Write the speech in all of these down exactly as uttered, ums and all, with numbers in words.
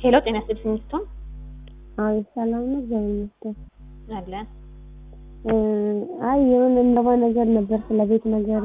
ሄሎ ጤና ይስጥልኝ ስቶን አይ ሰላም ነው ዘውኝት አለ እ አይ የሆነ እንደባ ነገር ነበር ስለቤት ነገር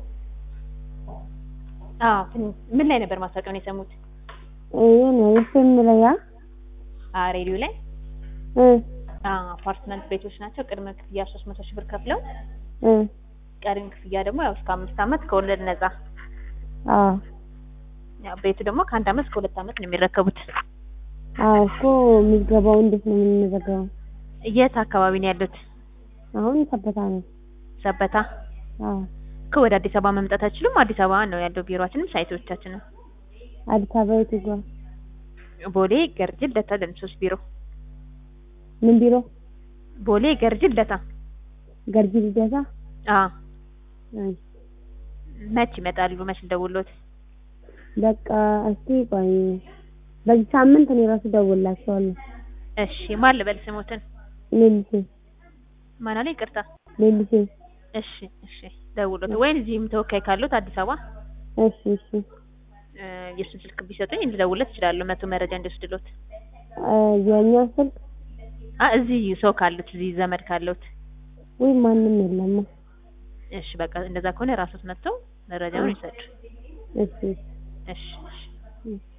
አዎ ምን ላይ ነበር ማስታወቂያውን የሰሙት? የሆነ የስም ላይ ያ አ ሬዲዮ ላይ እ አ አፓርትመንት ቤቶች ናቸው ቅድመ ክፍያ ሶስት መቶ ሺህ ብር ከፍለው እ ቀሪም ክፍያ ደግሞ ያው እስከ አምስት አመት ከወለድ ነፃ አ ያው ቤቱ ደግሞ ከአንድ አመት እስከ ሁለት አመት ነው የሚረከቡት። አዎ እኮ ምዝገባው እንዴት ነው የምንዘጋው? የት አካባቢ ነው ያሉት? አሁን ሰበታ ነው። ሰበታ አዎ ከወደ አዲስ አበባ መምጣት አይችሉም? አዲስ አበባ ነው ያለው ቢሮአችንም ሳይቶቻችንም። አዲስ አበባ የት ይጓ? ቦሌ ገርጂ ልደታ ለምሶስ ቢሮ። ምን ቢሮ? ቦሌ ገርጂ ልደታ። ገርጂ ልደታ? አዎ አይ መች ይመጣሉ? መች ልደውልዎት? በቃ እስቲ ቆይ በዚህ ሳምንት እኔ ራሱ ደውልላቸዋለሁ። እሺ ማን ልበል ስሞትን? ሌሊሴ ማን አለ? ይቅርታ ሌሊሴ። እሺ እሺ ደውልዎት ወይ እዚህም ተወካይ ካሉት አዲስ አበባ እሺ እሺ እ የእሱን ስልክ ቢሰጡኝ እንድደውልለት እችላለሁ መቶ መረጃ እንዲወስድልዎት። እ የኛ ስልክ አ እዚህ ሰው ካሉት እዚህ ዘመድ ካሉት ወይ ማንንም የለም። እሺ በቃ እንደዛ ከሆነ ራስዎት መጥተው መረጃውን ይሰጡ። እሺ እሺ እሺ